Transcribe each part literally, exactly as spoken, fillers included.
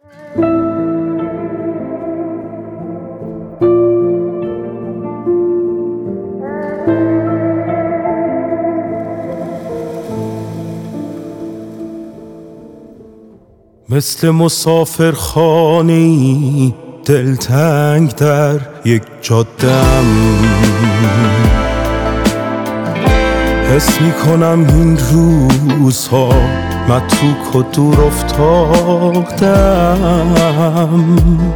مثل مسافر خانه‌ای دلتنگ در یک جاده‌ام، حس میکنم این روزها متروک و دور افتادم.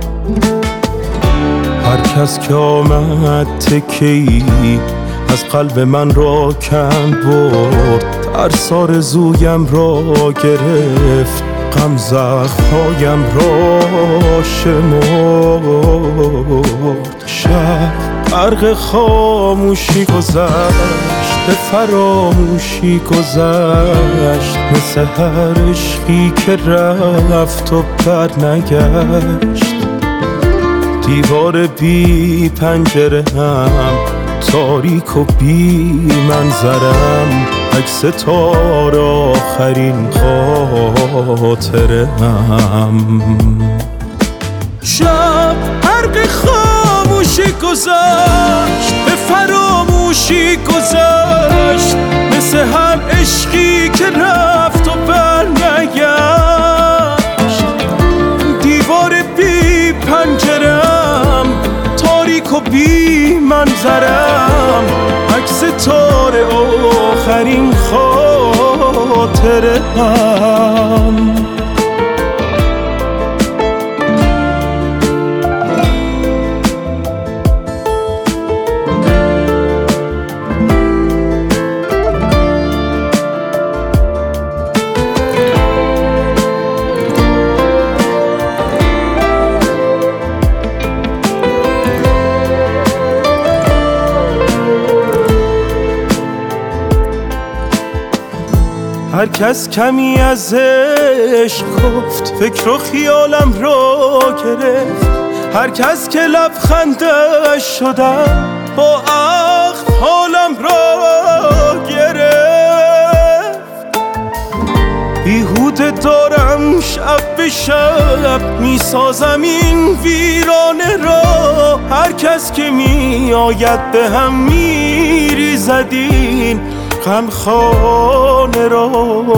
هر کس که آمد تکه‌ای از قلب من را کند برد، ترس آرزویم را گرفت، غم زخم‌هایم را شمرد. شب غرق خاموشی گذشت، به فراموشی گذشت، مثل هر عشقی که رفت و برنگشت. دیوار بی پنجره هم تاریک و بی منظرم، عکس تار آخرین خاطره هم. شب غرق خاموشی گذشت، به فراموشی گذشت، مثل هر عشقی که رفت و برنگشت. دیوار بی پنجرم تاریک و بی منظرم، عکس تار آخرین خاطره هم. هر کس کمی از عشق گفت، فکر و خیالم را گرفت. هر کس که لبخندش شدم، با عقل حالم را گرفت. بیهوده دارم شب به شب میسازم این ویرانه را. هر کس که می آید به هم میریزد این غم خانه را.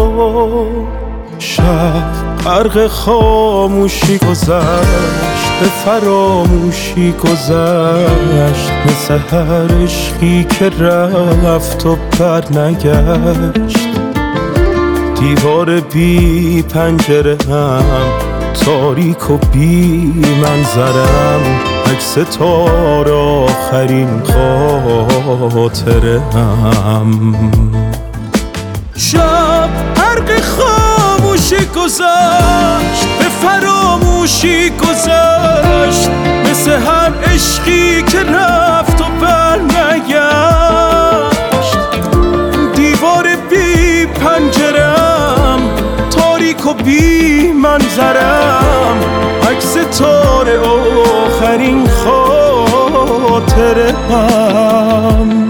شب غرق خاموشی گذشت، به فراموشی گذشت، مثل هر عشقی که رفت و برنگشت. دیوار بی پنجره هم تاریک و بی منظرم، عکس تار آخرین خاطره هم. شب غرق خاموشی گذشت، به فراموشی گذشت، مثل هر عشقی که رفت و برنگشت. دیوار بی پنجرم تاریک و بی منظرم، عکس تار آخرین خاطره هم.